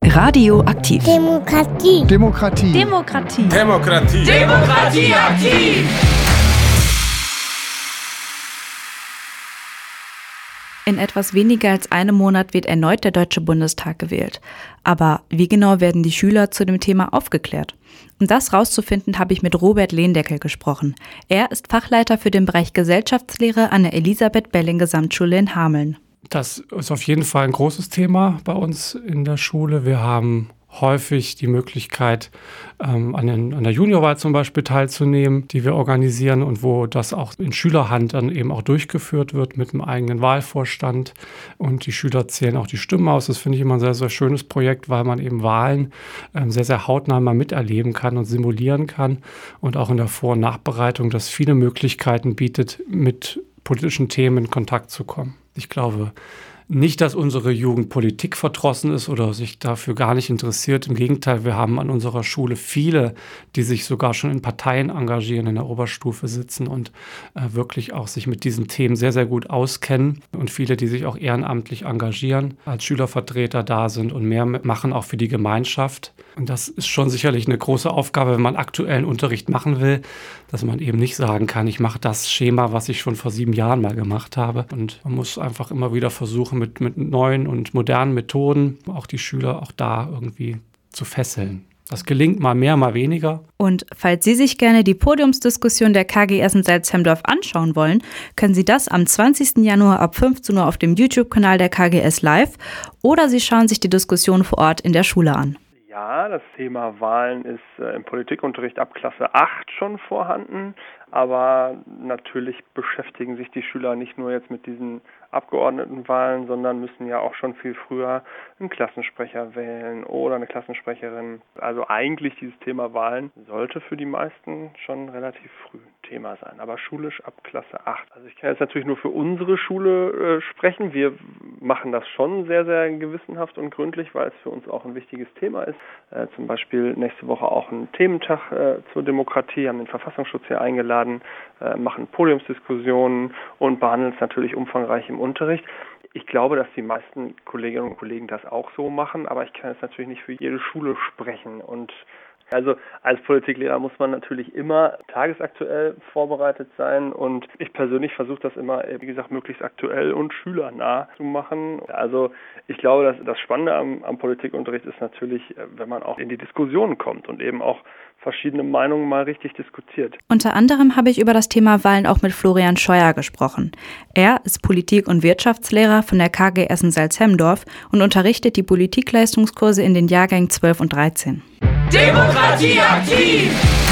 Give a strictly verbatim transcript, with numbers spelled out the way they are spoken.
Radioaktiv. Demokratie. Demokratie. Demokratie. Demokratie. Demokratie aktiv. In etwas weniger als einem Monat wird erneut der Deutsche Bundestag gewählt. Aber wie genau werden die Schüler zu dem Thema aufgeklärt? Um das rauszufinden, habe ich mit Robert Lehndeckel gesprochen. Er ist Fachleiter für den Bereich Gesellschaftslehre an der Elisabeth-Belling-Gesamtschule in Hameln. Das ist auf jeden Fall ein großes Thema bei uns in der Schule. Wir haben häufig die Möglichkeit, ähm, an, den, an der Juniorwahl zum Beispiel teilzunehmen, die wir organisieren und wo das auch in Schülerhand dann eben auch durchgeführt wird mit einem eigenen Wahlvorstand. Und die Schüler zählen auch die Stimmen aus. Das finde ich immer ein sehr, sehr schönes Projekt, weil man eben Wahlen ähm, sehr, sehr hautnah mal miterleben kann und simulieren kann. Und auch in der Vor- und Nachbereitung das viele Möglichkeiten bietet, mit politischen Themen in Kontakt zu kommen. Ich glaube nicht, dass unsere Jugend Politik verdrossen ist oder sich dafür gar nicht interessiert. Im Gegenteil, wir haben an unserer Schule viele, die sich sogar schon in Parteien engagieren, in der Oberstufe sitzen und äh, wirklich auch sich mit diesen Themen sehr, sehr gut auskennen. Und viele, die sich auch ehrenamtlich engagieren, als Schülervertreter da sind und mehr machen auch für die Gemeinschaft. Und das ist schon sicherlich eine große Aufgabe, wenn man aktuellen Unterricht machen will, dass man eben nicht sagen kann, ich mache das Schema, was ich schon vor sieben Jahren mal gemacht habe. Und man muss einfach immer wieder versuchen, mit, mit neuen und modernen Methoden auch die Schüler auch da irgendwie zu fesseln. Das gelingt mal mehr, mal weniger. Und falls Sie sich gerne die Podiumsdiskussion der K G Essen-Salzhemdorf anschauen wollen, können Sie das am zwanzigsten Januar ab fünfzehn Uhr auf dem YouTube-Kanal der K G S live oder Sie schauen sich die Diskussion vor Ort in der Schule an. Ja, das Thema Wahlen ist äh, im Politikunterricht ab Klasse acht schon vorhanden, aber natürlich beschäftigen sich die Schüler nicht nur jetzt mit diesen Abgeordnetenwahlen, sondern müssen ja auch schon viel früher einen Klassensprecher wählen oder eine Klassensprecherin. Also eigentlich dieses Thema Wahlen sollte für die meisten schon relativ früh Thema sein, aber schulisch ab Klasse acht. Also ich kann jetzt natürlich nur für unsere Schule äh, sprechen. Wir machen das schon sehr, sehr gewissenhaft und gründlich, weil es für uns auch ein wichtiges Thema ist. Äh, zum Beispiel nächste Woche auch einen Thementag äh, zur Demokratie, haben den Verfassungsschutz hier eingeladen, äh, machen Podiumsdiskussionen und behandeln es natürlich umfangreich im Unterricht. Ich glaube, dass die meisten Kolleginnen und Kollegen das auch so machen, aber ich kann jetzt natürlich nicht für jede Schule sprechen. Und also als Politiklehrer muss man natürlich immer tagesaktuell vorbereitet sein und ich persönlich versuche das immer, wie gesagt, möglichst aktuell und schülernah zu machen. Also ich glaube, dass das Spannende am, am Politikunterricht ist natürlich, wenn man auch in die Diskussion kommt und eben auch verschiedene Meinungen mal richtig diskutiert. Unter anderem habe ich über das Thema Wahlen auch mit Florian Scheuer gesprochen. Er ist Politik- und Wirtschaftslehrer von der K G Essen-Salzhemdorf und unterrichtet die Politikleistungskurse in den Jahrgängen zwölf und dreizehn. Demokratie aktiv!